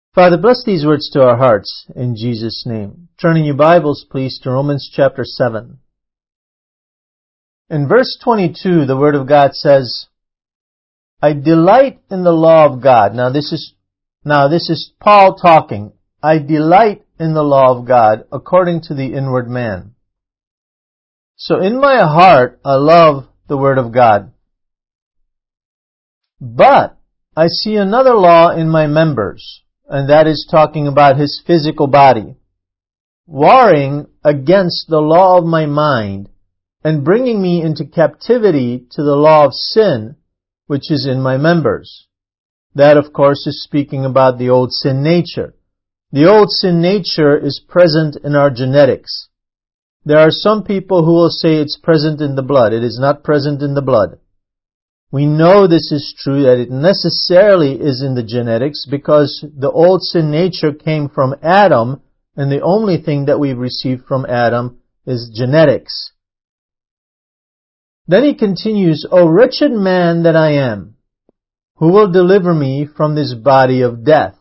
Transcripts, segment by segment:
Father, bless these words to our hearts in Jesus' name. Turning your Bibles, please, to Romans chapter 7. In verse 22, the Word of God says, I delight in the law of God. Now this is Paul talking. I delight in the law of God according to the inward man. So in my heart, I love the Word of God. But I see another law in my members, and that is talking about his physical body, warring against the law of my mind and bringing me into captivity to the law of sin, which is in my members. That, of course, is speaking about the old sin nature. The old sin nature is present in our genetics. There are some people who will say it's present in the blood. It is not present in the blood. We know this is true, that it necessarily is in the genetics, because the old sin nature came from Adam, and the only thing that we've received from Adam is genetics. Then he continues, O wretched man that I am, who will deliver me from this body of death?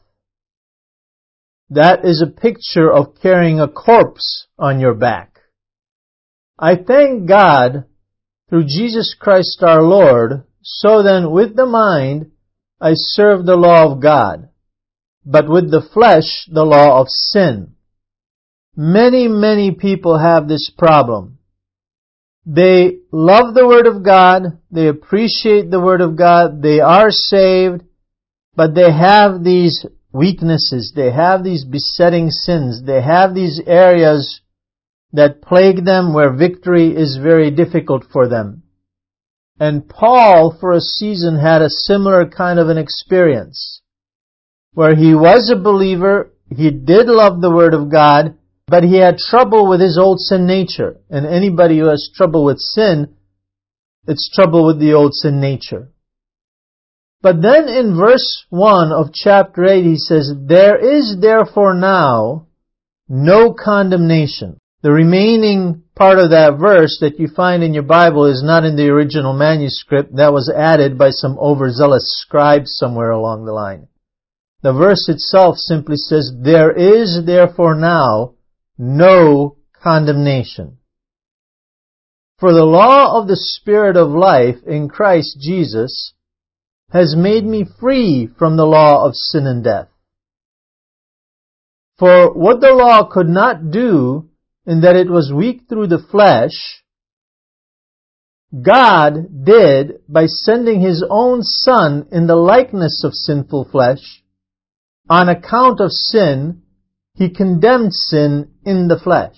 That is a picture of carrying a corpse on your back. I thank God through Jesus Christ our Lord. So then, with the mind, I serve the law of God, but with the flesh, the law of sin. Many people have this problem. They love the Word of God, they appreciate the Word of God, they are saved, but they have these weaknesses, they have these besetting sins, they have these areas that plague them where victory is very difficult for them. And Paul, for a season, had a similar kind of an experience, where he was a believer, he did love the Word of God, but he had trouble with his old sin nature. And anybody who has trouble with sin, it's trouble with the old sin nature. But then in verse 1 of chapter 8, he says, There is therefore now no condemnation. The remaining part of that verse that you find in your Bible is not in the original manuscript. That was added by some overzealous scribes somewhere along the line. The verse itself simply says, There is therefore now no condemnation. For the law of the Spirit of life in Christ Jesus has made me free from the law of sin and death. For what the law could not do, in that it was weak through the flesh, God did by sending His own Son in the likeness of sinful flesh. On account of sin, He condemned sin in the flesh.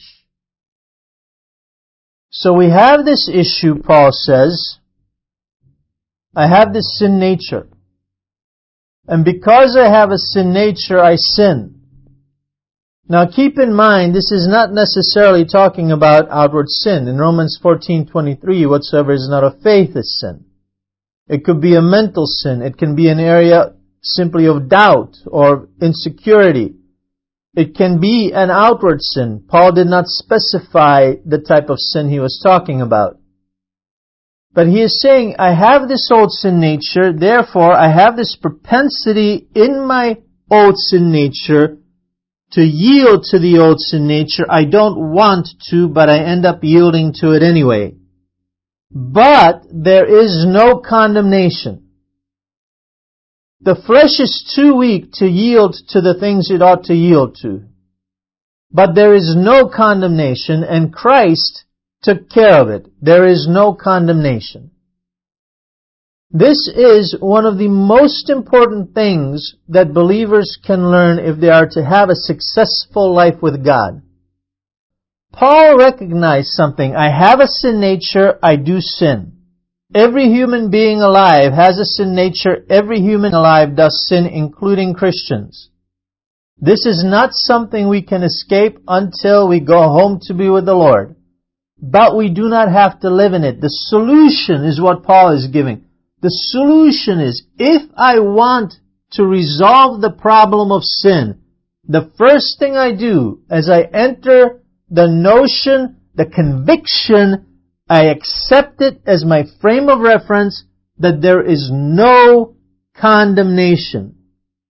So we have this issue, Paul says, I have this sin nature. And because I have a sin nature, I sin. Now keep in mind, this is not necessarily talking about outward sin. In Romans 14:23, whatsoever is not of faith is sin. It could be a mental sin. It can be an area simply of doubt or insecurity. It can be an outward sin. Paul did not specify the type of sin he was talking about. But he is saying, I have this old sin nature, therefore I have this propensity in my old sin nature to yield to the old sin nature. I don't want to, but I end up yielding to it anyway. But there is no condemnation. The flesh is too weak to yield to the things it ought to yield to. But there is no condemnation, and Christ took care of it. There is no condemnation. This is one of the most important things that believers can learn if they are to have a successful life with God. Paul recognized something. I have a sin nature, I do sin. Every human being alive has a sin nature. Every human alive does sin, including Christians. This is not something we can escape until we go home to be with the Lord. But we do not have to live in it. The solution is what Paul is giving. The solution is, if I want to resolve the problem of sin, the first thing I do as I enter the notion, the conviction, I accept it as my frame of reference that there is no condemnation.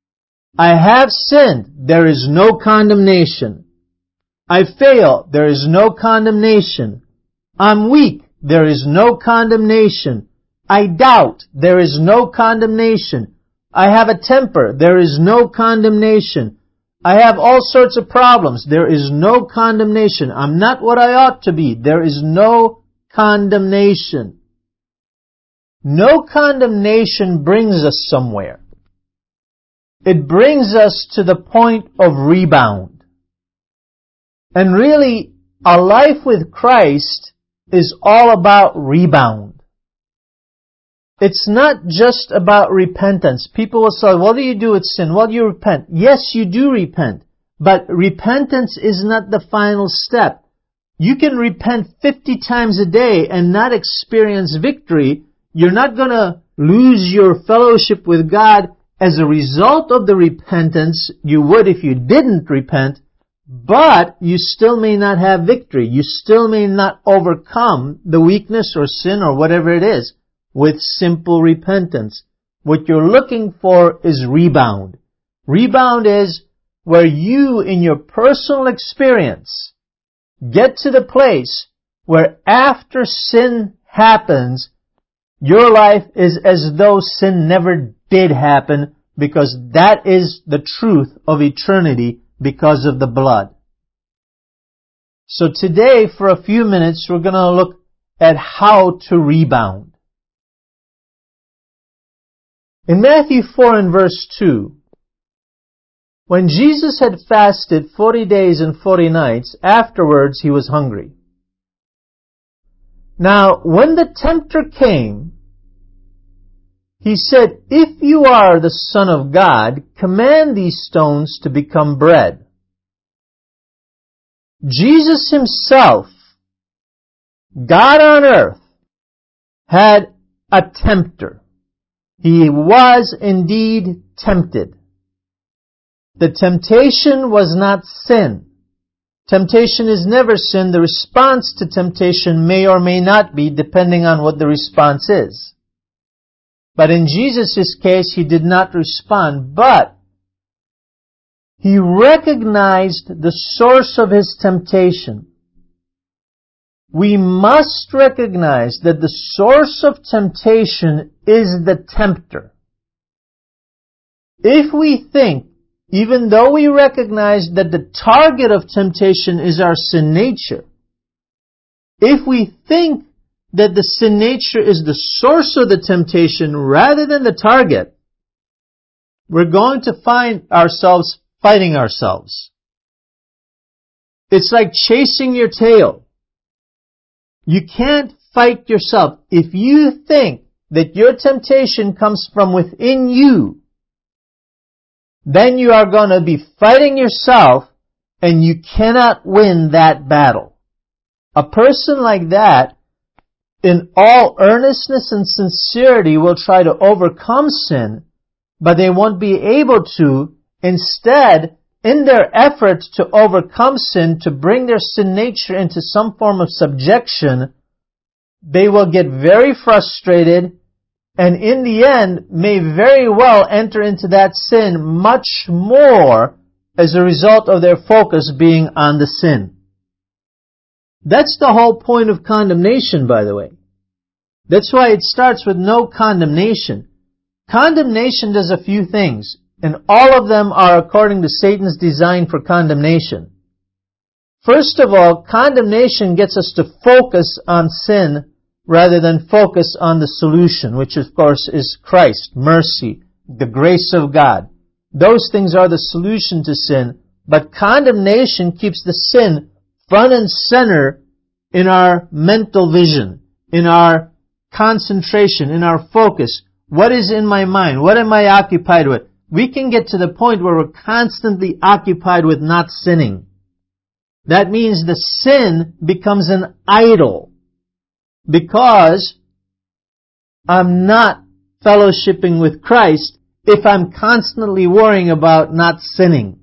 I have sinned. There is no condemnation. I fail. There is no condemnation. I'm weak. There is no condemnation. I doubt. There is no condemnation. I have a temper. There is no condemnation. I have all sorts of problems. There is no condemnation. I'm not what I ought to be. There is no condemnation. No condemnation brings us somewhere. It brings us to the point of rebound. And really, a life with Christ is all about rebound. It's not just about repentance. People will say, what do you do with sin? Well, you repent. Yes, you do repent. But repentance is not the final step. You can repent 50 times a day and not experience victory. You're not going to lose your fellowship with God as a result of the repentance. You would if you didn't repent. But you still may not have victory. You still may not overcome the weakness or sin or whatever it is with simple repentance. What you're looking for is rebound. Rebound is where you, in your personal experience, get to the place where after sin happens, your life is as though sin never did happen, because that is the truth of eternity because of the blood. So today, for a few minutes, we're going to look at how to rebound. In Matthew 4 and verse 2, when Jesus had fasted 40 days and 40 nights, afterwards he was hungry. Now, when the tempter came, he said, "If you are the Son of God, command these stones to become bread." Jesus himself, God on earth, had a tempter. He was indeed tempted. The temptation was not sin. Temptation is never sin. The response to temptation may or may not be, depending on what the response is. But in Jesus' case, he did not respond, but he recognized the source of his temptation. We must recognize that the source of temptation is the tempter. If we think, even though we recognize that the target of temptation is our sin nature, if we think that the sin nature is the source of the temptation rather than the target, we're going to find ourselves fighting ourselves. It's like chasing your tail. You can't fight yourself. If you think that your temptation comes from within you, then you are going to be fighting yourself and you cannot win that battle. A person like that, in all earnestness and sincerity, will try to overcome sin, but they won't be able to. Instead, in their efforts to overcome sin, to bring their sin nature into some form of subjection, they will get very frustrated and in the end may very well enter into that sin much more as a result of their focus being on the sin. That's the whole point of condemnation, by the way. That's why it starts with no condemnation. Condemnation does a few things, and all of them are according to Satan's design for condemnation. First of all, condemnation gets us to focus on sin rather than focus on the solution, which of course is Christ, mercy, the grace of God. Those things are the solution to sin, but condemnation keeps the sin front and center in our mental vision, in our concentration, in our focus. What is in my mind? What am I occupied with? We can get to the point where we're constantly occupied with not sinning. That means the sin becomes an idol because I'm not fellowshipping with Christ if I'm constantly worrying about not sinning.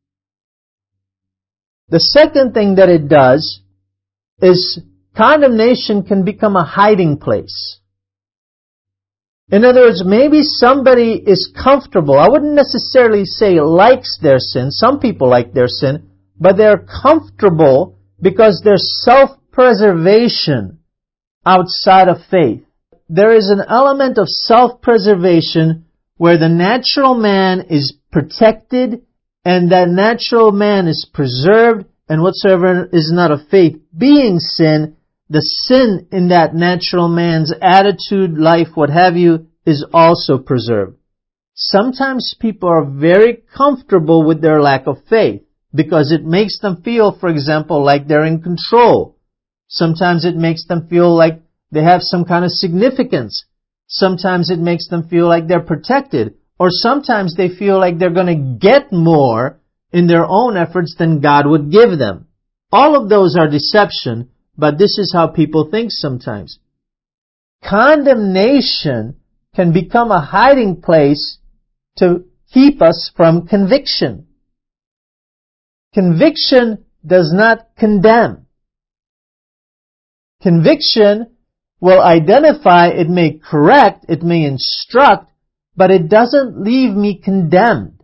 The second thing that it does is condemnation can become a hiding place. In other words, maybe somebody is comfortable. I wouldn't necessarily say likes their sin. Some people like their sin, but they're comfortable because there's self-preservation outside of faith. There is an element of self-preservation where the natural man is protected and that natural man is preserved, and whatsoever is not of faith being sin, the sin in that natural man's attitude, life, what have you, is also preserved. Sometimes people are very comfortable with their lack of faith because it makes them feel, for example, like they're in control. Sometimes it makes them feel like they have some kind of significance. Sometimes it makes them feel like they're protected. Or sometimes they feel like they're going to get more in their own efforts than God would give them. All of those are deception, but this is how people think sometimes. Condemnation can become a hiding place to keep us from conviction. Conviction does not condemn. Conviction will identify, it may correct, it may instruct, but it doesn't leave me condemned.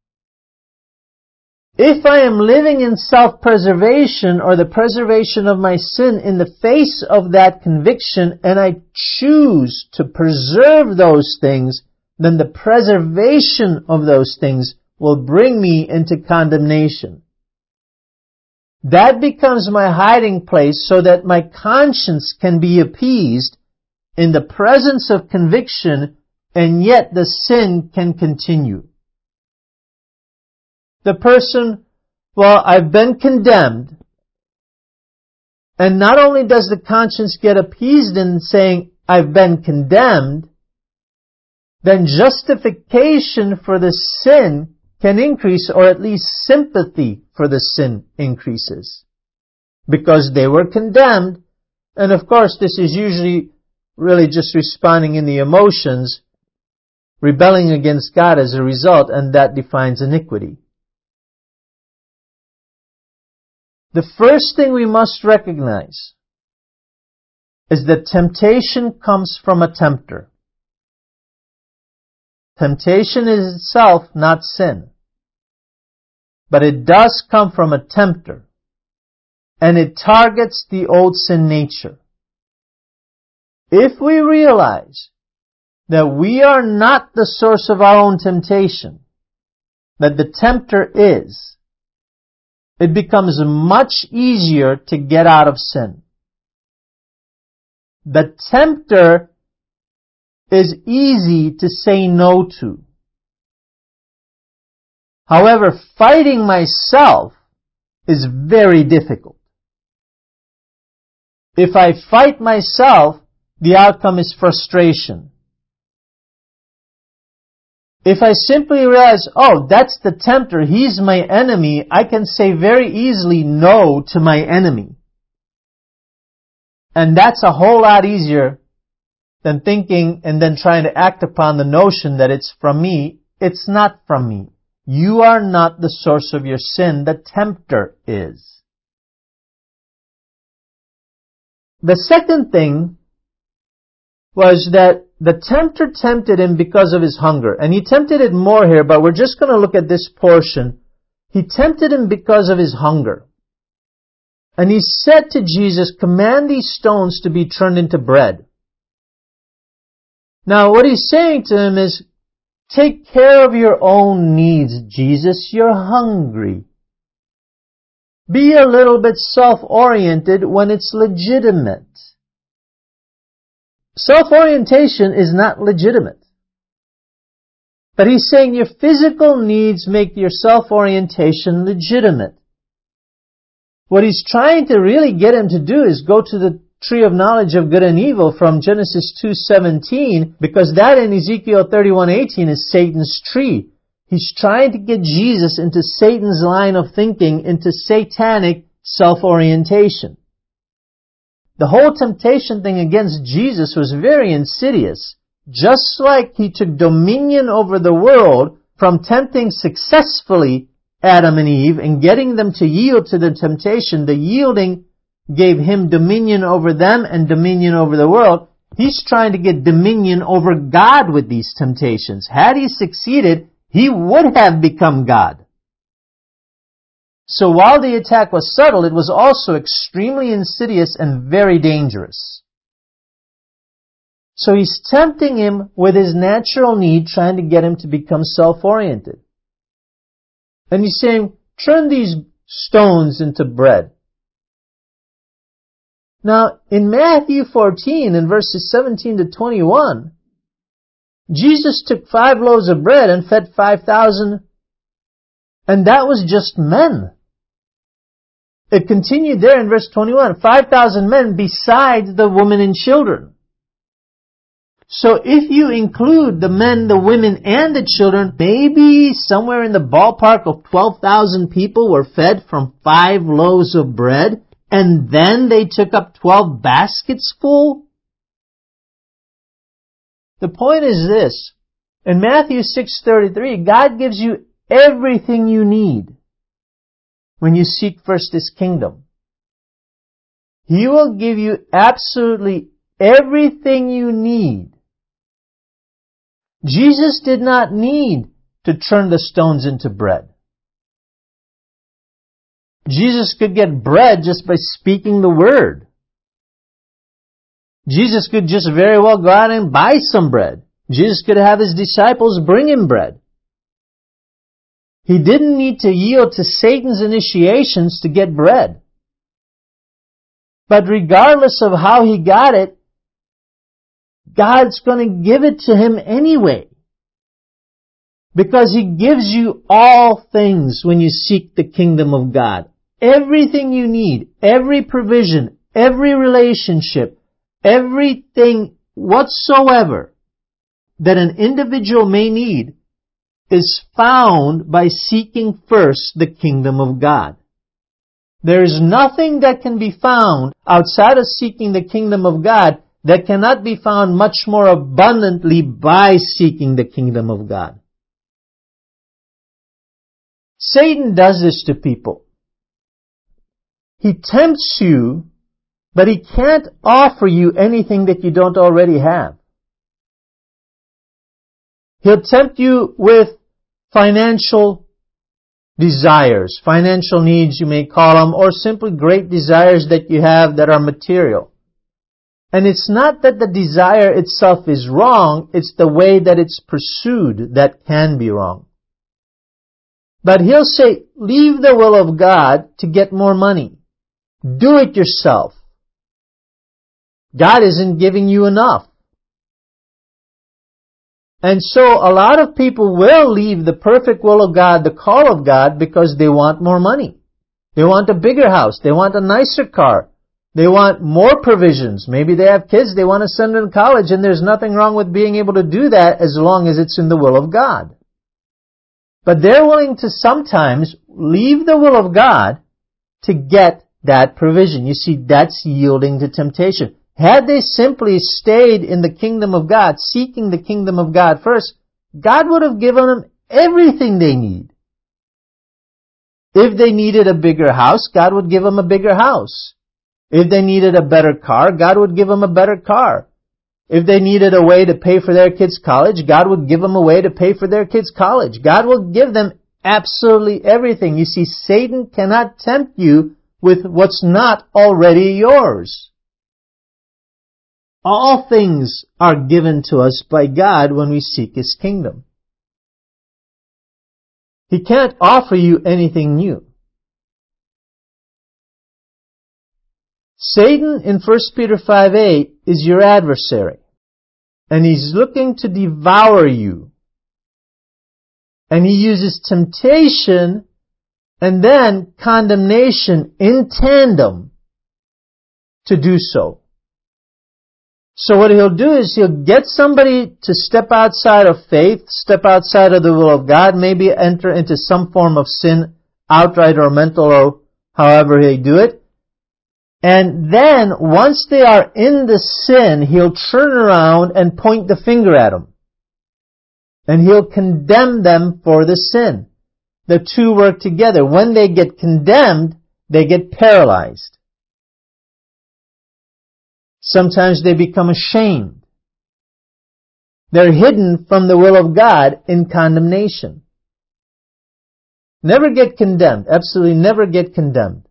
If I am living in self-preservation or the preservation of my sin in the face of that conviction and I choose to preserve those things, then the preservation of those things will bring me into condemnation. That becomes my hiding place so that my conscience can be appeased in the presence of conviction, and yet the sin can continue. The person, well, I've been condemned, and not only does the conscience get appeased in saying, I've been condemned, then justification for the sin can increase, or at least sympathy for the sin increases. Because they were condemned, and of course this is usually really just responding in the emotions, rebelling against God as a result, and that defines iniquity. The first thing we must recognize is that temptation comes from a tempter. Temptation is itself not sin, but it does come from a tempter, and it targets the old sin nature. If we realize that we are not the source of our own temptation, that the tempter is, it becomes much easier to get out of sin. The tempter is easy to say no to. However, fighting myself is very difficult. If I fight myself, the outcome is frustration. If I simply realize, oh, that's the tempter, he's my enemy, I can say very easily no to my enemy. And that's a whole lot easier than thinking and then trying to act upon the notion that it's from me. It's not from me. You are not the source of your sin. The tempter is. The second thing was that the tempter tempted him because of his hunger. And he tempted it more here, but we're just going to look at this portion. He tempted him because of his hunger. And he said to Jesus, command these stones to be turned into bread. Now, what he's saying to him is, take care of your own needs, Jesus. You're hungry. Be a little bit self-oriented when it's legitimate. Self-orientation is not legitimate. But he's saying your physical needs make your self-orientation legitimate. What he's trying to really get him to do is go to the tree of knowledge of good and evil from Genesis 2:17, because that in Ezekiel 31:18 is Satan's tree. He's trying to get Jesus into Satan's line of thinking, into satanic self-orientation. The whole temptation thing against Jesus was very insidious. Just like he took dominion over the world from tempting successfully Adam and Eve and getting them to yield to the temptation, the yielding gave him dominion over them and dominion over the world. He's trying to get dominion over God with these temptations. Had he succeeded, he would have become God. So while the attack was subtle, it was also extremely insidious and very dangerous. So he's tempting him with his natural need, trying to get him to become self-oriented. And he's saying, turn these stones into bread. Now, in Matthew 14, in verses 17 to 21, Jesus took 5 loaves of bread and fed 5,000, and that was just men. It continued there in verse 21, 5,000 men besides the women and children. So if you include the men, the women, and the children, maybe somewhere in the ballpark of 12,000 people were fed from 5 loaves of bread, and then they took up 12 baskets full. The point is this. In Matthew 6:33, God gives you everything you need when you seek first His kingdom. He will give you absolutely everything you need. Jesus did not need to turn the stones into bread. Jesus could get bread just by speaking the word. Jesus could just very well go out and buy some bread. Jesus could have His disciples bring Him bread. He didn't need to yield to Satan's initiations to get bread. But regardless of how he got it, God's going to give it to him anyway. Because He gives you all things when you seek the kingdom of God. Everything you need, every provision, every relationship, everything whatsoever that an individual may need is found by seeking first the kingdom of God. There is nothing that can be found outside of seeking the kingdom of God that cannot be found much more abundantly by seeking the kingdom of God. Satan does this to people. He tempts you, but he can't offer you anything that you don't already have. He'll tempt you with financial desires, financial needs you may call them, or simply great desires that you have that are material. And it's not that the desire itself is wrong, it's the way that it's pursued that can be wrong. But he'll say, leave the will of God to get more money. Do it yourself. God isn't giving you enough. And so a lot of people will leave the perfect will of God, the call of God, because they want more money. They want a bigger house. They want a nicer car. They want more provisions. Maybe they have kids. They want to send them to college, and there's nothing wrong with being able to do that as long as it's in the will of God. But they're willing to sometimes leave the will of God to get that provision. You see, that's yielding to temptation. Had they simply stayed in the kingdom of God, seeking the kingdom of God first, God would have given them everything they need. If they needed a bigger house, God would give them a bigger house. If they needed a better car, God would give them a better car. If they needed a way to pay for their kids' college, God would give them a way to pay for their kids' college. God will give them absolutely everything. You see, Satan cannot tempt you with what's not already yours. All things are given to us by God when we seek His kingdom. He can't offer you anything new. Satan in 1 Peter 5:8 is your adversary. And he's looking to devour you. And he uses temptation and then condemnation in tandem to do so. So what he'll do is he'll get somebody to step outside of faith, step outside of the will of God, maybe enter into some form of sin, outright or mental or however they do it. And then, once they are in the sin, he'll turn around and point the finger at them. And he'll condemn them for the sin. The two work together. When they get condemned, they get paralyzed. Sometimes they become ashamed. They're hidden from the will of God in condemnation. Never get condemned. Absolutely never get condemned.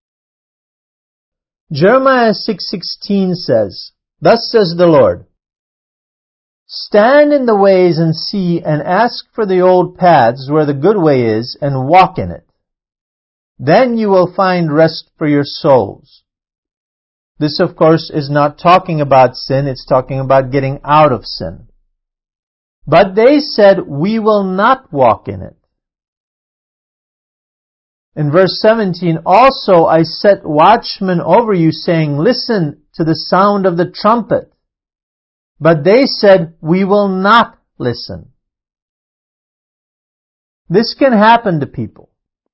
Jeremiah 6:16 says, "Thus says the Lord, stand in the ways and see and ask for the old paths where the good way is and walk in it. Then you will find rest for your souls." This, of course, is not talking about sin. It's talking about getting out of sin. But they said, "We will not walk in it." In verse 17, "Also I set watchmen over you, saying, listen to the sound of the trumpet. But they said, we will not listen." This can happen to people.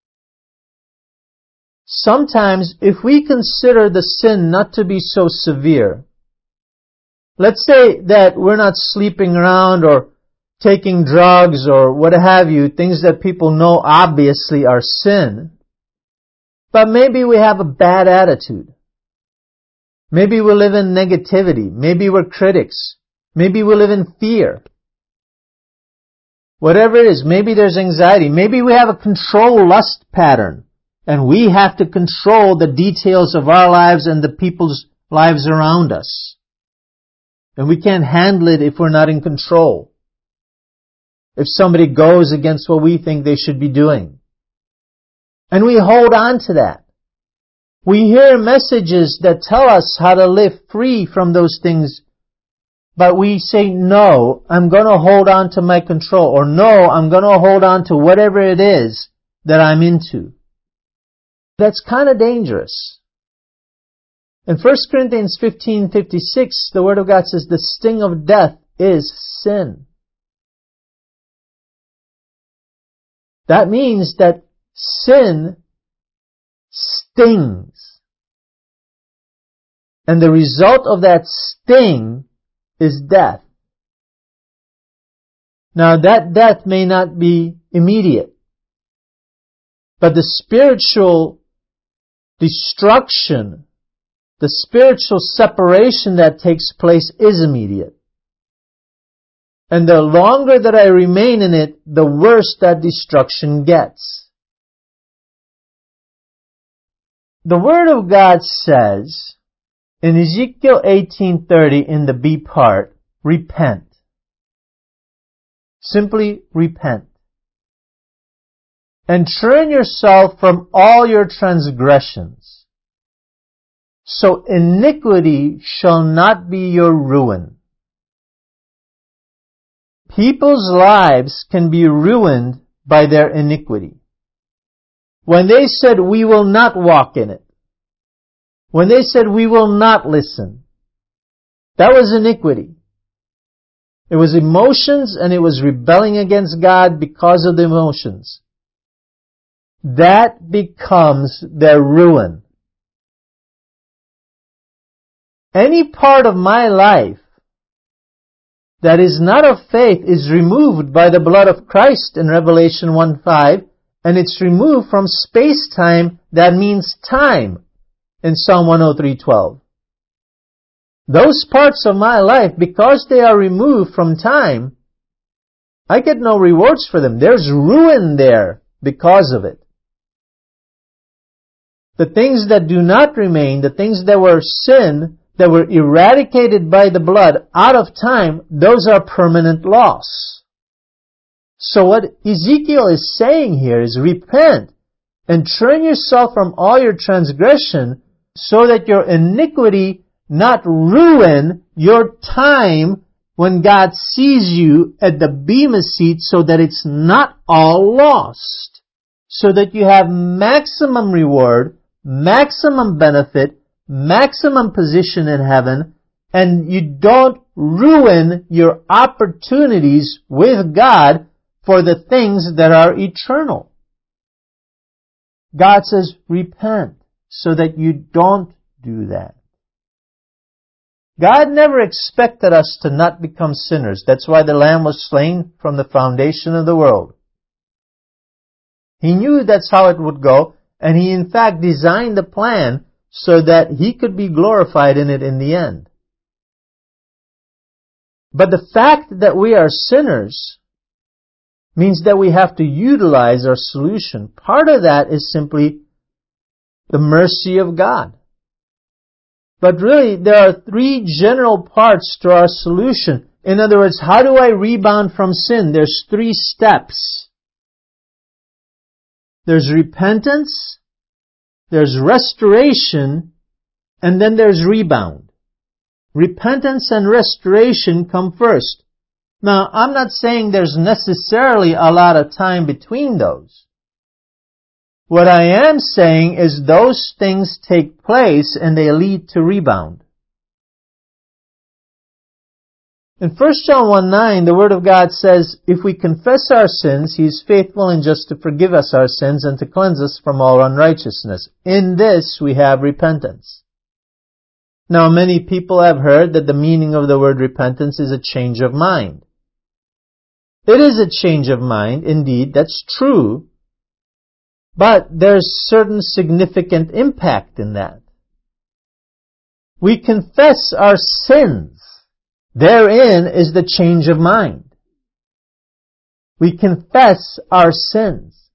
Sometimes, if we consider the sin not to be so severe, let's say that we're not sleeping around or taking drugs or what have you, things that people know obviously are sin, but maybe we have a bad attitude. Maybe we live in negativity. Maybe we're critics. Maybe we live in fear. Whatever it is, maybe there's anxiety. Maybe we have a control lust pattern, and we have to control the details of our lives and the people's lives around us. And we can't handle it if we're not in control. If somebody goes against what we think they should be doing. And we hold on to that. We hear messages that tell us how to live free from those things, but we say, no, I'm going to hold on to my control, or no, I'm going to hold on to whatever it is that I'm into. That's kind of dangerous. In 1 Corinthians 15:56, the Word of God says, the sting of death is sin. That means that sin stings. And the result of that sting is death. Now that death may not be immediate, but the spiritual destruction, the spiritual separation that takes place is immediate. And the longer that I remain in it, the worse that destruction gets. The Word of God says in Ezekiel 18:30 in the B part, repent. Simply repent. And turn yourself from all your transgressions, so iniquity shall not be your ruin. People's lives can be ruined by their iniquity. When they said, we will not walk in it. When they said, we will not listen. That was iniquity. It was emotions, and it was rebelling against God because of the emotions. That becomes their ruin. Any part of my life that is not of faith is removed by the blood of Christ in Revelation 1:5, and it's removed from space-time, that means time, in Psalm 103:12. Those parts of my life, because they are removed from time, I get no rewards for them. There's ruin there because of it. The things that do not remain, the things that were sin, that were eradicated by the blood out of time, those are permanent loss. So what Ezekiel is saying here is repent and turn yourself from all your transgression so that your iniquity not ruin your time when God sees you at the bema seat, so that it's not all lost. So that you have maximum reward, maximum benefit, maximum position in heaven, and you don't ruin your opportunities with God for the things that are eternal. God says, repent, so that you don't do that. God never expected us to not become sinners. That's why the Lamb was slain from the foundation of the world. He knew that's how it would go, and He in fact designed the plan so that He could be glorified in it in the end. But the fact that we are sinners means that we have to utilize our solution. Part of that is simply the mercy of God. But really, there are three general parts to our solution. In other words, how do I rebound from sin? There's three steps. There's repentance, there's restoration, and then there's rebound. Repentance and restoration come first. Now, I'm not saying there's necessarily a lot of time between those. What I am saying is those things take place and they lead to rebound. In 1 John 1:9, the Word of God says, if we confess our sins, He is faithful and just to forgive us our sins and to cleanse us from all unrighteousness. In this we have repentance. Now, many people have heard that the meaning of the word repentance is a change of mind. It is a change of mind, indeed, that's true. But there's certain significant impact in that. We confess our sins. Therein is the change of mind. We confess our sins.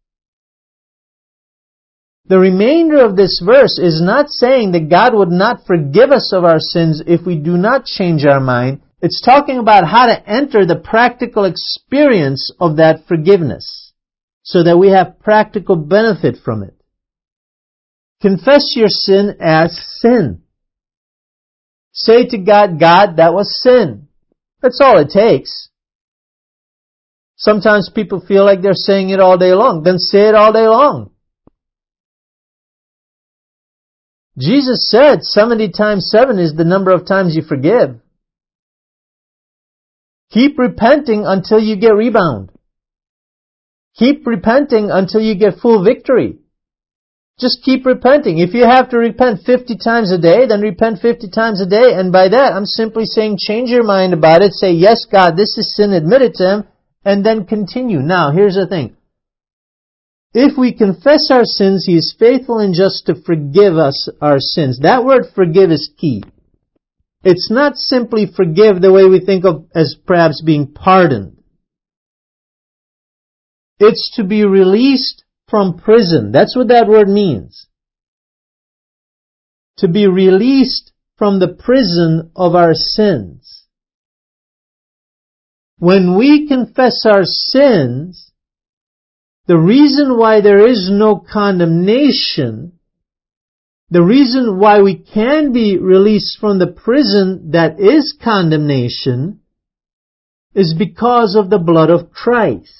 The remainder of this verse is not saying that God would not forgive us of our sins if we do not change our mind. It's talking about how to enter the practical experience of that forgiveness so that we have practical benefit from it. Confess your sin as sin. Say to God, God, that was sin. That's all it takes. Sometimes people feel like they're saying it all day long. Then say it all day long. Jesus said 70 times 7 is the number of times you forgive. Keep repenting until you get rebound. Keep repenting until you get full victory. Just keep repenting. If you have to repent 50 times a day, then repent 50 times a day. And by that, I'm simply saying change your mind about it. Say, yes, God, this is sin. Admit it to Him. And then continue. Now, here's the thing. If we confess our sins, He is faithful and just to forgive us our sins. That word forgive is key. It's not simply forgive the way we think of as perhaps being pardoned. It's to be released from prison. That's what that word means. To be released from the prison of our sins. When we confess our sins, the reason why there is no condemnation, the reason why we can be released from the prison that is condemnation, is because of the blood of Christ.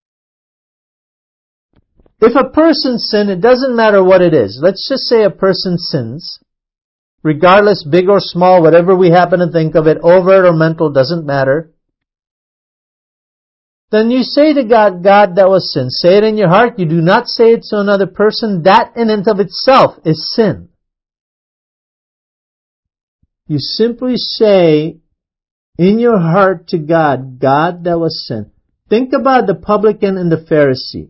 If a person sins, it doesn't matter what it is. Let's just say a person sins. Regardless, big or small, whatever we happen to think of it, overt or mental, doesn't matter. Then you say to God, God, that was sin. Say it in your heart. You do not say it to another person. That in and of itself is sin. You simply say in your heart to God, God, that was sin. Think about the publican and the Pharisee.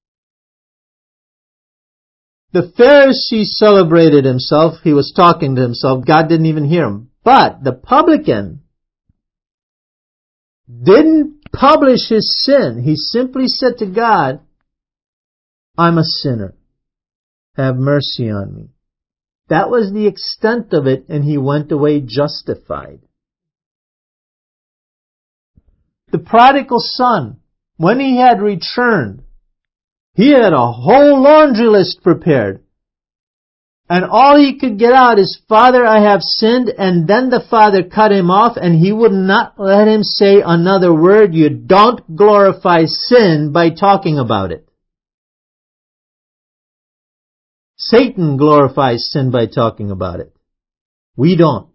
The Pharisee celebrated himself. He was talking to himself. God didn't even hear him. But the publican didn't publish his sin. He simply said to God, I'm a sinner. Have mercy on me. That was the extent of it, and he went away justified. The prodigal son, when he had returned, he had a whole laundry list prepared. And all he could get out is, Father, I have sinned. And then the father cut him off, and he would not let him say another word. You don't glorify sin by talking about it. Satan glorifies sin by talking about it. We don't.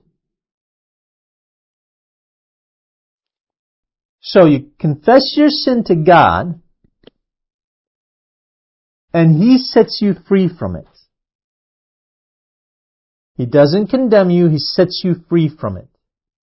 So you confess your sin to God, and He sets you free from it. He doesn't condemn you, He sets you free from it.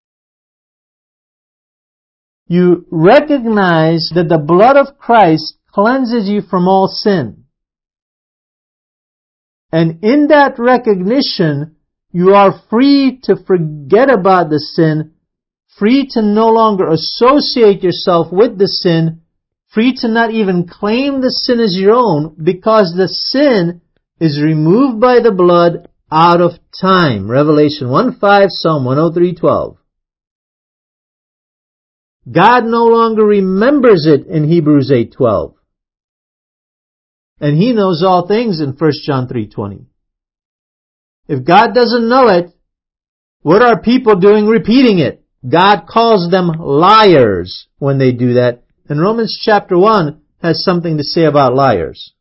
You recognize that the blood of Christ cleanses you from all sin. And in that recognition, you are free to forget about the sin, free to no longer associate yourself with the sin, free to not even claim the sin as your own, because the sin is removed by the blood out of time. Revelation 1:5, Psalm 103:12. God no longer remembers it in Hebrews 8:12. And He knows all things in 1 John 3:20. If God doesn't know it, what are people doing repeating it? God calls them liars when they do that. And Romans chapter 1 has something to say about liars.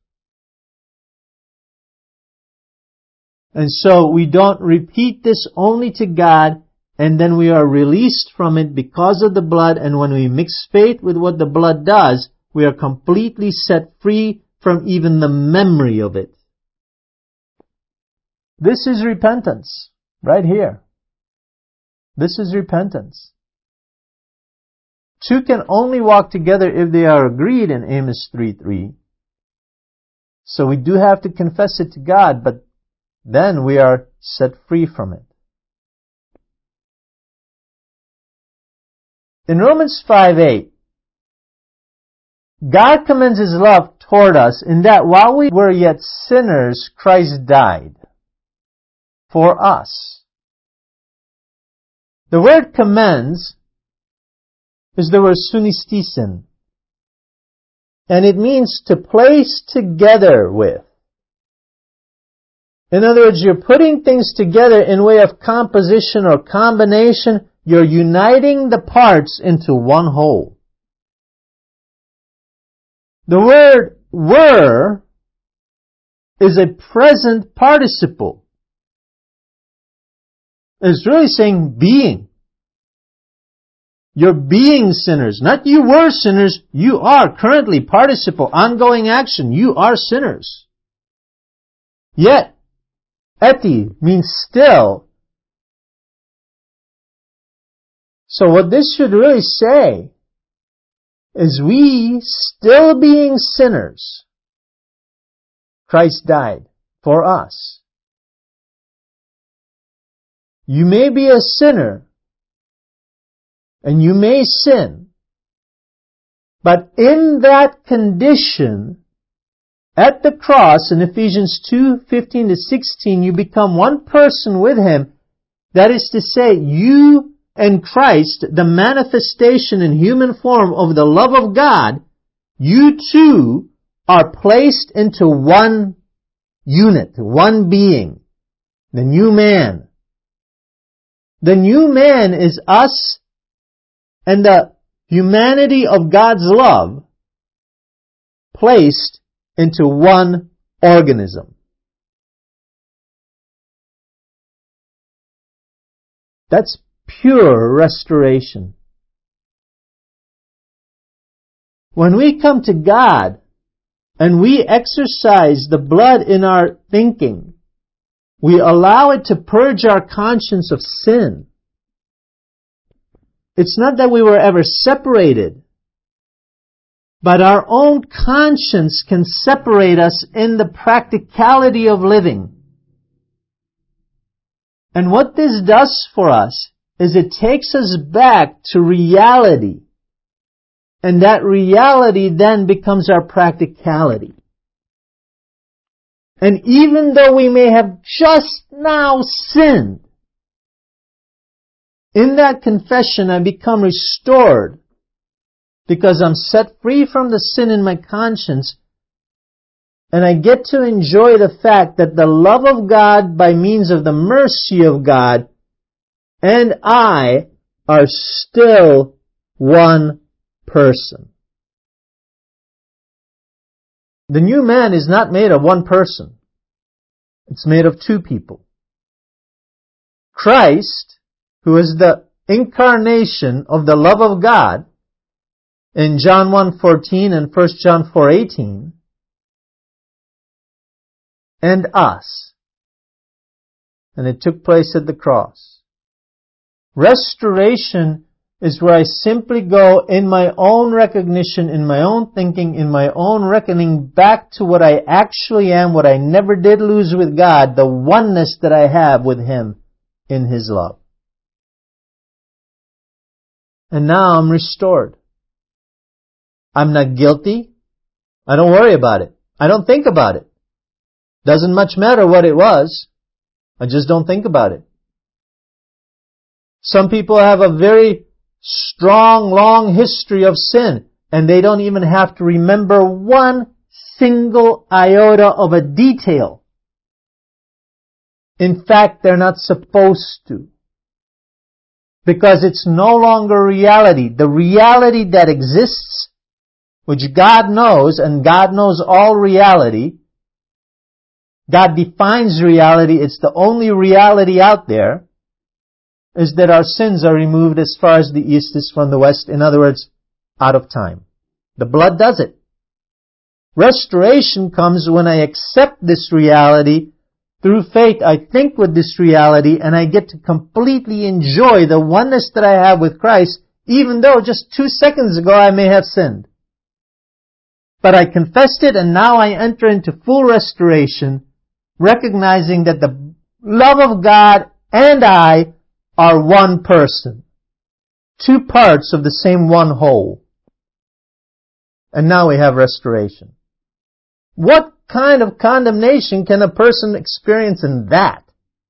And so we don't repeat this only to God, and then we are released from it because of the blood, and when we mix faith with what the blood does, we are completely set free from even the memory of it. This is repentance, right here. This is repentance. Two can only walk together if they are agreed in Amos 3:3. So we do have to confess it to God, but then we are set free from it. In Romans 5:8, God commends His love toward us in that while we were yet sinners, Christ died for us. The word commends is the word sunistisen, and it means to place together with. In other words, you're putting things together in way of composition or combination. You're uniting the parts into one whole. The word were is a present participle. It's really saying being. You're being sinners. Not you were sinners. You are currently participle, ongoing action. You are sinners. Yet, eti means still. So what this should really say is we, still being sinners, Christ died for us. You may be a sinner, and you may sin, but in that condition, at the cross, in Ephesians 2:15-16, you become one person with Him. That is to say, you and Christ, the manifestation in human form of the love of God, you two are placed into one unit, one being, the new man. The new man is us and the humanity of God's love placed into one organism. That's pure restoration. When we come to God and we exercise the blood in our thinking, we allow it to purge our conscience of sin. It's not that we were ever separated, but our own conscience can separate us in the practicality of living. And what this does for us is it takes us back to reality. And that reality then becomes our practicality. And even though we may have just now sinned, in that confession I become restored because I'm set free from the sin in my conscience, and I get to enjoy the fact that the love of God by means of the mercy of God and I are still one person. The new man is not made of one person. It's made of two people. Christ, who is the incarnation of the love of God, in John 1:14 and 1 John 4:18, and us. And it took place at the cross. Restoration is where I simply go in my own recognition, in my own thinking, in my own reckoning back to what I actually am, what I never did lose with God, the oneness that I have with Him in His love. And now I'm restored. I'm not guilty. I don't worry about it. I don't think about it. Doesn't much matter what it was. I just don't think about it. Some people have a very strong, long history of sin, and they don't even have to remember one single iota of a detail. In fact, they're not supposed to. Because it's no longer reality. The reality that exists, which God knows, and God knows all reality, God defines reality, it's the only reality out there, is that our sins are removed as far as the east is from the west. In other words, out of time. The blood does it. Restoration comes when I accept this reality through faith. I think with this reality and I get to completely enjoy the oneness that I have with Christ, even though just 2 seconds ago I may have sinned. But I confessed it and now I enter into full restoration, recognizing that the love of God and I are one person. 2 parts of the same one whole. And now we have restoration. What kind of condemnation can a person experience in that?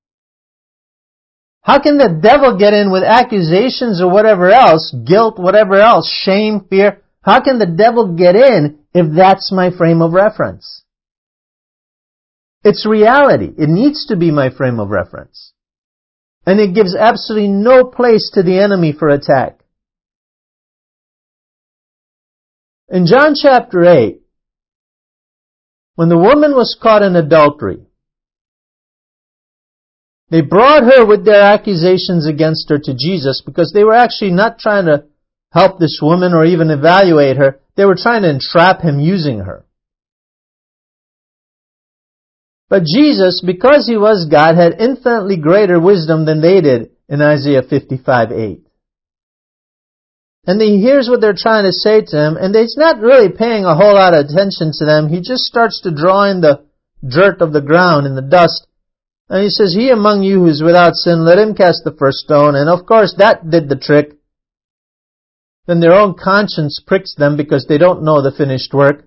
How can the devil get in with accusations or whatever else, guilt, whatever else, shame, fear? How can the devil get in if that's my frame of reference? It's reality. It needs to be my frame of reference. And it gives absolutely no place to the enemy for attack. In John chapter 8, when the woman was caught in adultery, they brought her with their accusations against her to Jesus because they were actually not trying to help this woman or even evaluate her. They were trying to entrap Him using her. But Jesus, because He was God, had infinitely greater wisdom than they did in Isaiah 55:8. And He hears what they're trying to say to Him, and He's not really paying a whole lot of attention to them. He just starts to draw in the dirt of the ground and the dust. And He says, "He among you who is without sin, let him cast the first stone." And of course that did the trick. Then their own conscience pricks them because they don't know the finished work.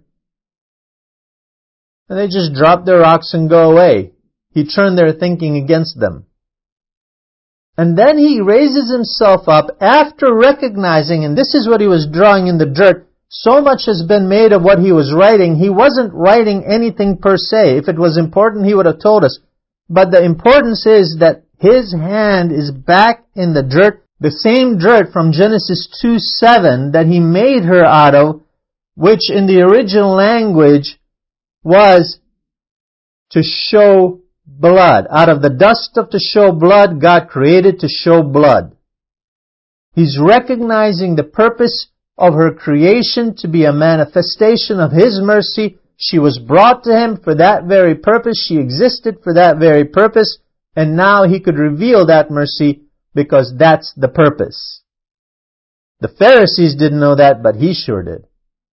And they just drop their rocks and go away. He turned their thinking against them. And then He raises Himself up after recognizing, and this is what He was drawing in the dirt, so much has been made of what He was writing. He wasn't writing anything per se. If it was important, He would have told us. But the importance is that His hand is back in the dirt, the same dirt from Genesis 2:7 that He made her out of, which in the original language was to show blood. Out of the dust of to show blood, God created to show blood. He's recognizing the purpose of her creation to be a manifestation of His mercy. She was brought to Him for that very purpose. She existed for that very purpose. And now He could reveal that mercy because that's the purpose. The Pharisees didn't know that, but He sure did.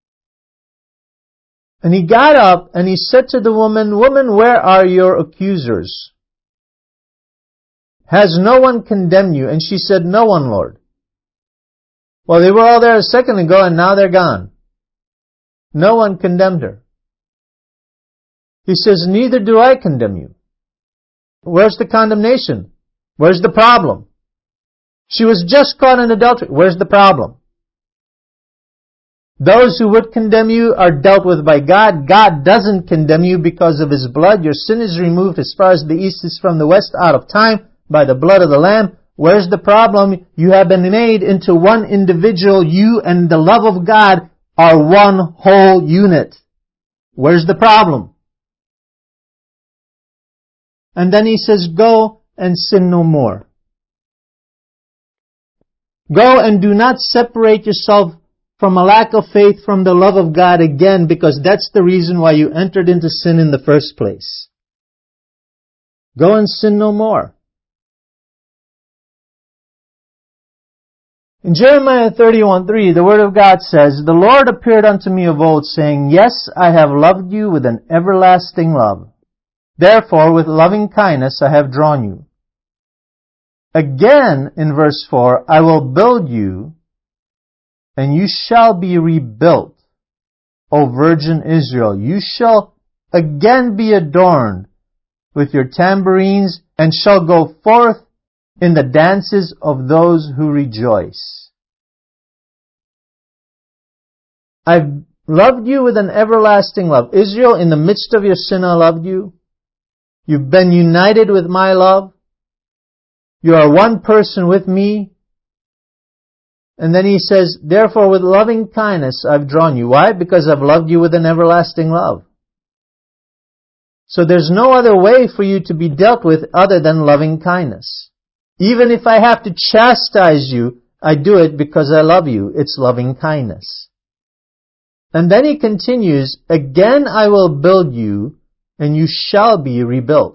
And He got up and He said to the woman, "Woman, where are your accusers? Has no one condemned you?" And she said, "No one, Lord." Well, they were all there a second ago and now they're gone. No one condemned her. He says, "Neither do I condemn you." Where's the condemnation? Where's the problem? She was just caught in adultery. Where's the problem? Those who would condemn you are dealt with by God. God doesn't condemn you because of His blood. Your sin is removed as far as the east is from the west out of time by the blood of the Lamb. Where's the problem? You have been made into one individual. You and the love of God are one whole unit. Where's the problem? And then He says, "Go and sin no more." Go and do not separate yourself from a lack of faith from the love of God again, because that's the reason why you entered into sin in the first place. Go and sin no more. In Jeremiah 31:3, the Word of God says, "The Lord appeared unto me of old, saying, Yes, I have loved you with an everlasting love. Therefore, with loving kindness I have drawn you." Again, in verse 4, "I will build you, and you shall be rebuilt, O Virgin Israel. You shall again be adorned with your tambourines, and shall go forth in the dances of those who rejoice." I've loved you with an everlasting love. Israel, in the midst of your sin, I loved you. You've been united with my love. You are one person with me. And then he says, "Therefore with loving kindness I've drawn you." Why? Because I've loved you with an everlasting love. So there's no other way for you to be dealt with other than loving kindness. Even if I have to chastise you, I do it because I love you. It's loving kindness. And then he continues, "Again I will build you, and you shall be rebuilt."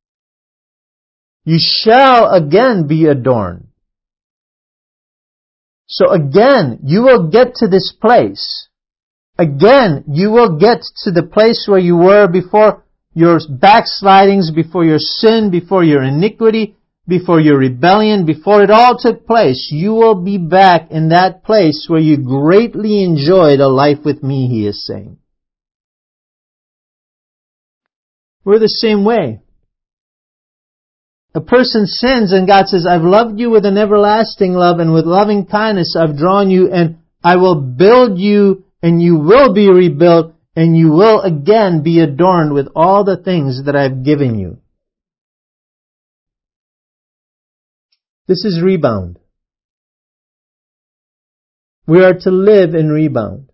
You shall again be adorned. So again, you will get to this place. Again, you will get to the place where you were before your backslidings, before your sin, before your iniquity, before your rebellion, before it all took place. You will be back in that place where you greatly enjoyed a life with me, he is saying. We're the same way. A person sins and God says, "I've loved you with an everlasting love, and with loving kindness I've drawn you, and I will build you, and you will be rebuilt, and you will again be adorned with all the things that I've given you." This is rebound. We are to live in rebound.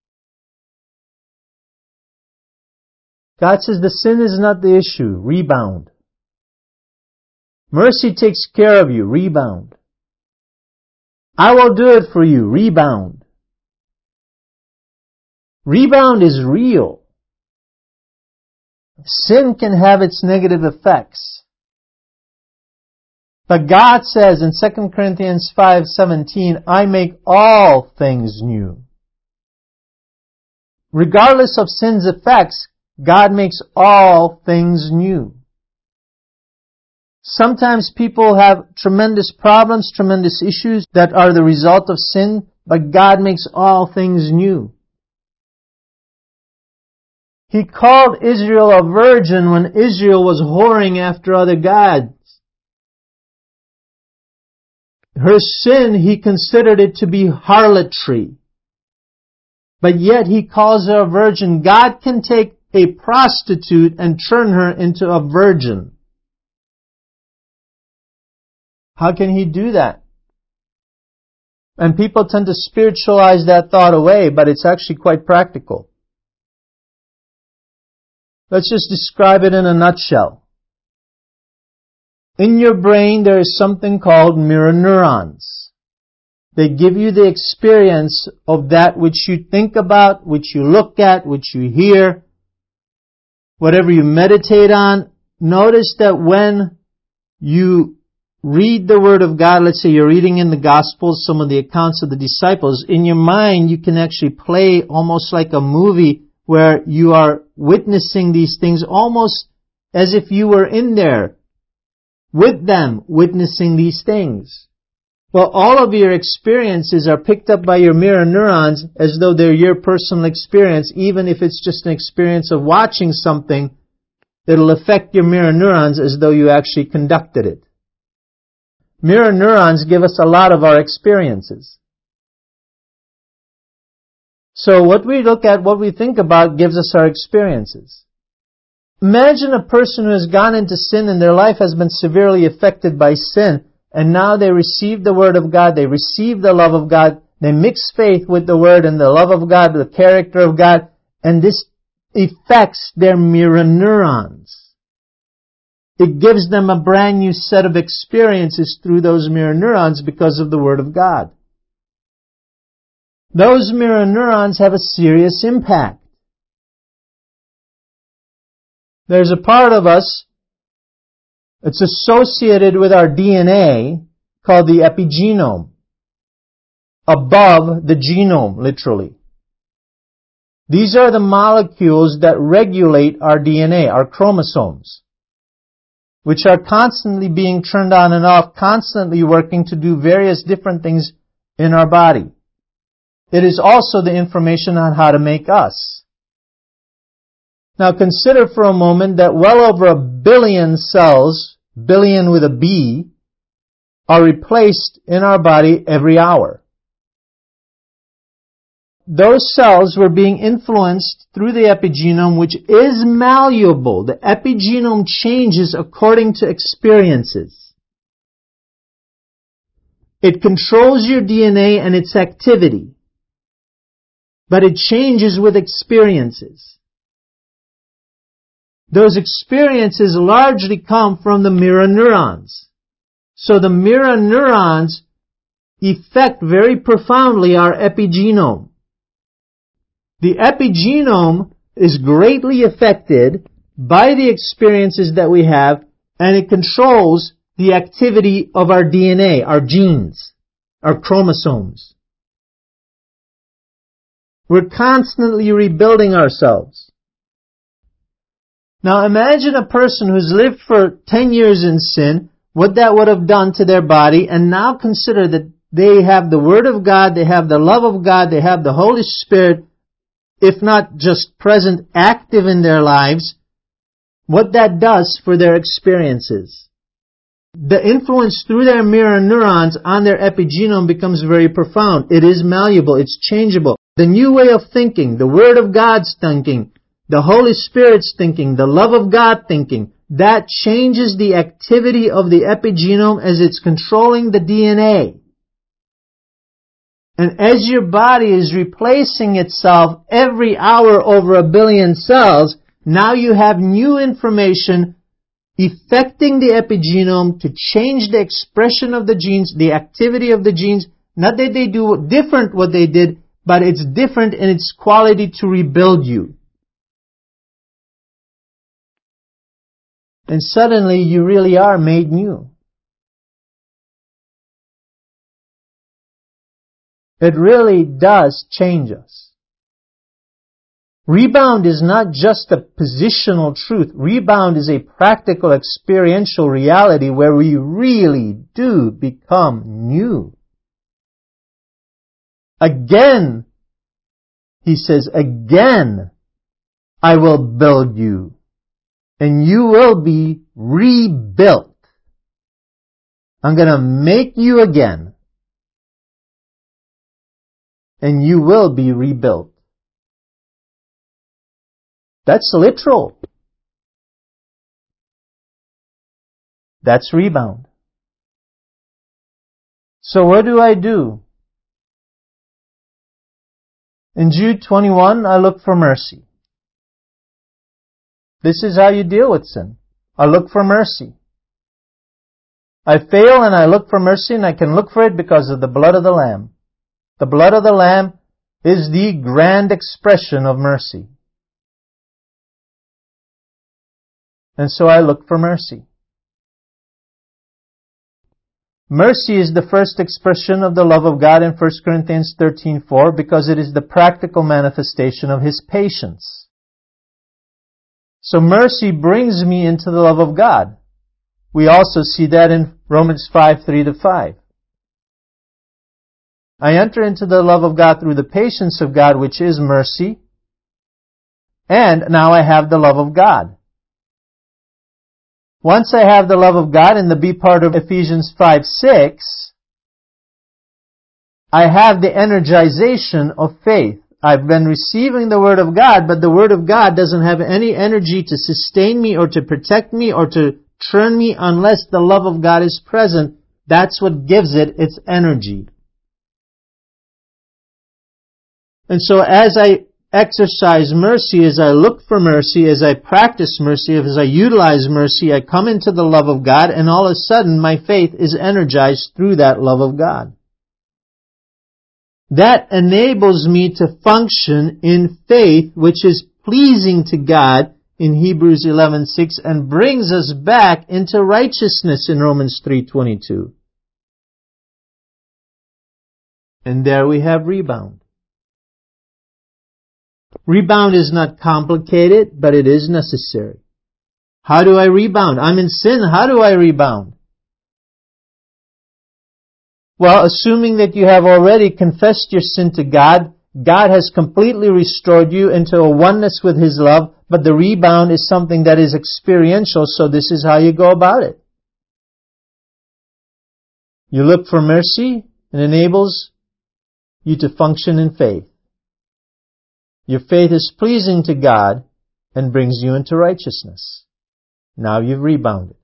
God says the sin is not the issue. Rebound. Mercy takes care of you. Rebound. I will do it for you. Rebound. Rebound is real. Sin can have its negative effects. But God says in 2 Corinthians 5:17, "I make all things new." Regardless of sin's effects, God makes all things new. Sometimes people have tremendous problems, tremendous issues that are the result of sin, but God makes all things new. He called Israel a virgin when Israel was whoring after other gods. Her sin, he considered it to be harlotry. But yet he calls her a virgin. God can take a prostitute and turn her into a virgin. How can he do that? And people tend to spiritualize that thought away, but it's actually quite practical. Let's just describe it in a nutshell. In your brain there is something called mirror neurons. They give you the experience of that which you think about, which you look at, which you hear, whatever you meditate on. Notice that when you read the Word of God, let's say you're reading in the Gospels some of the accounts of the disciples, in your mind you can actually play almost like a movie where you are witnessing these things almost as if you were in there with them witnessing these things. Well, all of your experiences are picked up by your mirror neurons as though they're your personal experience, even if it's just an experience of watching something. It'll affect your mirror neurons as though you actually conducted it. Mirror neurons give us a lot of our experiences. So what we look at, what we think about, gives us our experiences. Imagine a person who has gone into sin and their life has been severely affected by sin, and now they receive the Word of God, they receive the love of God, they mix faith with the Word and the love of God, the character of God, and this affects their mirror neurons. It gives them a brand new set of experiences through those mirror neurons because of the Word of God. Those mirror neurons have a serious impact. There's a part of us that's associated with our DNA called the epigenome. above the genome, literally. These are the molecules that regulate our DNA, our chromosomes, which are constantly being turned on and off, constantly working to do various different things in our body. It is also the information on how to make us. Now consider for a moment that well over 1 billion cells, billion with a B, are replaced in our body every hour. Those cells were being influenced through the epigenome, which is malleable. The epigenome changes according to experiences. It controls your DNA and its activity, but it changes with experiences. Those experiences largely come from the mirror neurons. So the mirror neurons affect very profoundly our epigenome. The epigenome is greatly affected by the experiences that we have, and it controls the activity of our DNA, our genes, our chromosomes. We're constantly rebuilding ourselves. Now imagine a person who's lived for 10 years in sin, what that would have done to their body, and now consider that they have the Word of God, they have the love of God, they have the Holy Spirit, if not just present, active in their lives, what that does for their experiences. The influence through their mirror neurons on their epigenome becomes very profound. It is malleable, it's changeable. The new way of thinking, the Word of God's thinking, the Holy Spirit's thinking, the love of God thinking, that changes the activity of the epigenome as it's controlling the DNA. And as your body is replacing itself every hour over 1 billion cells, now you have new information affecting the epigenome to change the expression of the genes, the activity of the genes. Not that they do different what they did, but it's different in its quality to rebuild you. And suddenly you really are made new. It really does change us. Rebound is not just a positional truth. Rebound is a practical, experiential reality where we really do become new. Again, he says, again, I will build you, and you will be rebuilt. I'm going to make you again, and you will be rebuilt. That's literal. That's rebound. So what do I do? In Jude 21, I look for mercy. This is how you deal with sin. I look for mercy. I fail and I look for mercy, and I can look for it because of the blood of the Lamb. The blood of the Lamb is the grand expression of mercy. And so I look for mercy. Mercy is the first expression of the love of God in 1 Corinthians 13:4 because it is the practical manifestation of His patience. So mercy brings me into the love of God. We also see that in Romans 5:3-5. I enter into the love of God through the patience of God, which is mercy, and now I have the love of God. Once I have the love of God in the B part of Ephesians 5:6, I have the energization of faith. I've been receiving the Word of God, but the Word of God doesn't have any energy to sustain me or to protect me or to turn me unless the love of God is present. That's what gives it its energy. And so as I exercise mercy, as I look for mercy, as I practice mercy, as I utilize mercy, I come into the love of God, and all of a sudden my faith is energized through that love of God. That enables me to function in faith, which is pleasing to God in Hebrews 11:6, and brings us back into righteousness in Romans 3:22. And there we have rebound. Rebound is not complicated, but it is necessary. How do I rebound? I'm in sin. How do I rebound? Well, assuming that you have already confessed your sin to God, God has completely restored you into a oneness with His love, but the rebound is something that is experiential, so this is how you go about it. You look for mercy, and enables you to function in faith. Your faith is pleasing to God and brings you into righteousness. Now you've rebounded.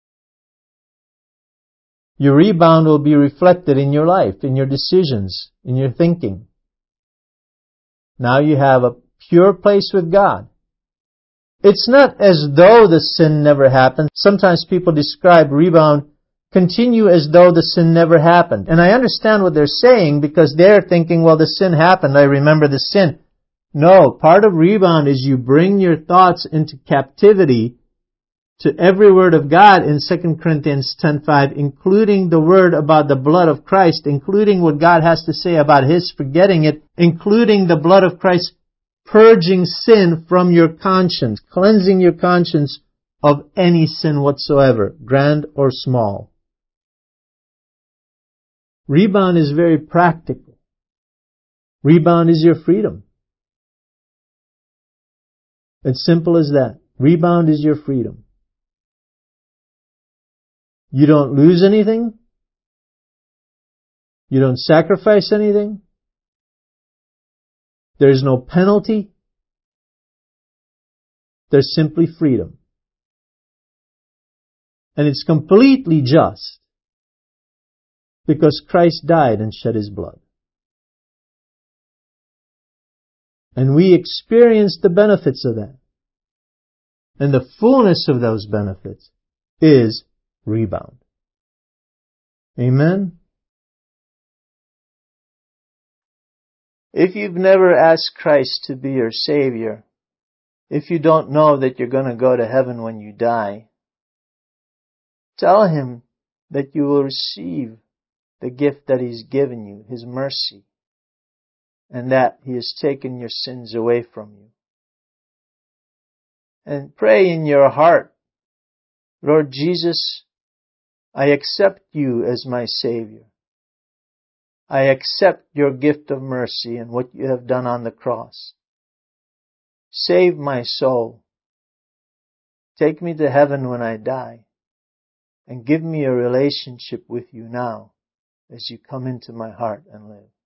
Your rebound will be reflected in your life, in your decisions, in your thinking. Now you have a pure place with God. It's not as though the sin never happened. Sometimes people describe rebound continue as though the sin never happened. And I understand what they're saying because they're thinking, well, the sin happened. I remember the sin. No, part of rebound is you bring your thoughts into captivity to every word of God in 2 Corinthians 10:5, including the word about the blood of Christ, including what God has to say about His forgetting it, including the blood of Christ purging sin from your conscience, cleansing your conscience of any sin whatsoever, grand or small. Rebound is very practical. Rebound is your freedom. It's simple as that. Rebound is your freedom. You don't lose anything. You don't sacrifice anything. There's no penalty. There's simply freedom. And it's completely just because Christ died and shed His blood. And we experience the benefits of that. And the fullness of those benefits is rebound. Amen? If you've never asked Christ to be your Savior, if you don't know that you're going to go to heaven when you die, tell Him that you will receive the gift that He's given you, His mercy, and that He has taken your sins away from you. And pray in your heart, Lord Jesus, I accept You as my Savior. I accept Your gift of mercy and what You have done on the cross. Save my soul. Take me to heaven when I die. And give me a relationship with You now as You come into my heart and live.